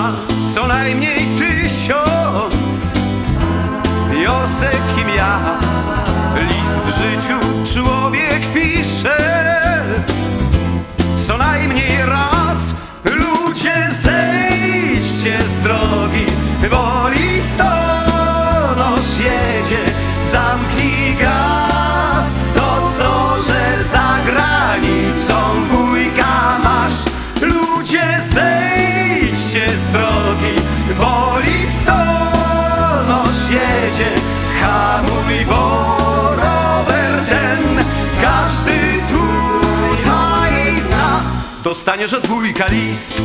ma co najmniej 1000 wiosek i miast. List w życiu człowiek pisze co najmniej raz. Ludzie, zejdźcie z drogi, bo listonosz jedzie. Zamknij gaz, to co, że za granicą wujka masz. Ludzie, zejdźcie z drogi, bo listonosz jedzie. Hamuj, bo rower ten każdy tutaj zna. Dostaniesz od wujka list.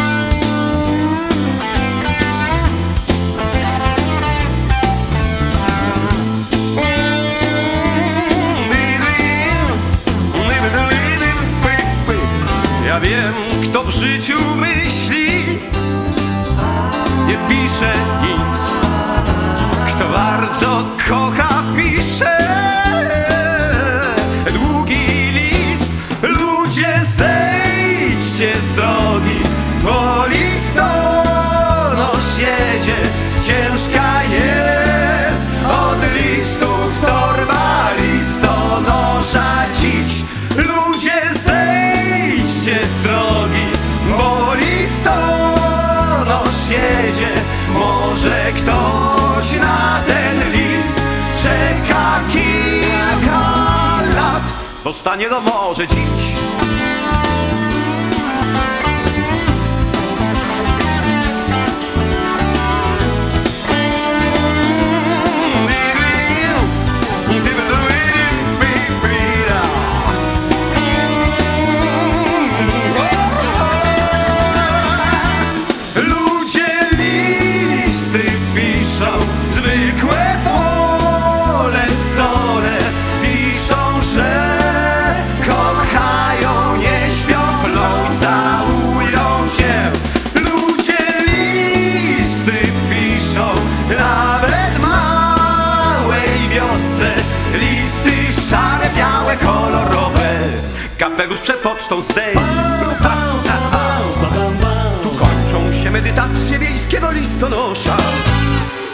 Ja wiem, kto w życiu myśli, nie pisze nic. Kto bardzo kocha, pisze długi list. Ludzie, zejdźcie z drogi, bo listonosz jedzie. Ciężka jest od listów torba listonosza dziś. Ludzie, zejdźcie z drogi, bo listonosz jedzie. Może ktoś na ten list czeka kilka lat. Dostanie go może dziś. Zwykłe polecone piszą, że kochają, nie śpią, plą, całują się. Ludzie listy piszą, nawet w małej wiosce. Listy szare, białe, kolorowe. Kapelusz przed pocztą zdejm. Tu kończą się medytacje wiejskiego listonosza.